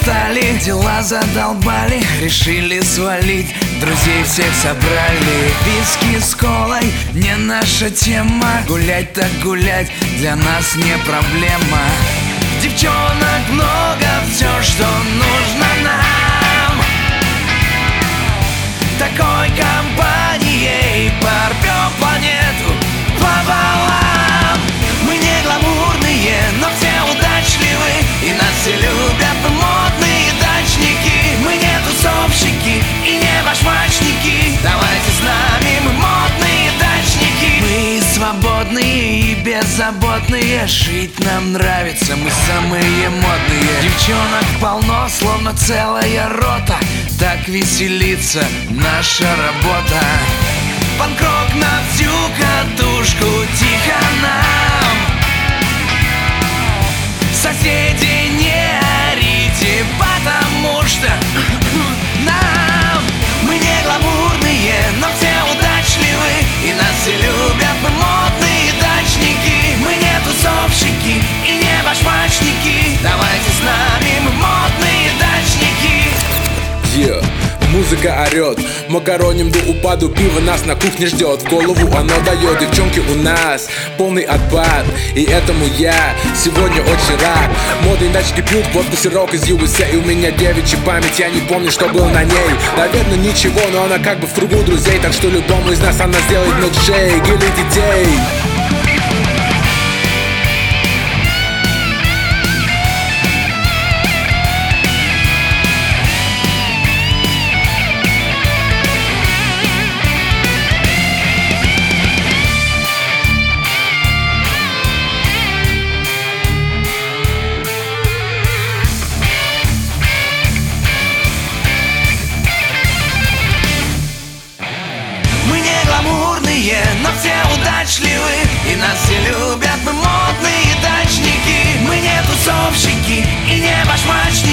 устали, дела задолбали, решили свалить, друзей всех собрали. Виски с колой не наша тема, гулять так гулять для нас не проблема. Девчонок много, все, что нужно нам. Такой компанией порвем планету пополам. Мы не гламурные, но все удачливы, и нас все любят модные дачники. Мы не тусовщики и не башмачники, давайте с нами, мы модные дачники. Мы свободные и беззаботные, жить нам нравится, мы самые модные. Девчонок полно, словно целая рота, так веселится наша работа. Панк-рок на всю катушку, тихо нам. Соседи, не орите, потому что нам. Мы не гламурные, но все удачливы, и нас все любят, мы модные дачники. Мы не тусовщики и не башмачники, давайте с нами, мы модные дачники. Музыка орет, макароним до упаду, пиво нас на кухне ждет, в голову оно дает. Девчонки у нас полный отпад, и этому я сегодня очень рад. Модные дачки пьют водку сырок из USA, и у меня девичья память, я не помню, что было на ней. Наверное, ничего, но она как бы в кругу друзей, так что любому из нас она сделает милкшейк или детей. Но все удачливы, и нас все любят, мы модные дачники. Мы не тусовщики и не башмачники.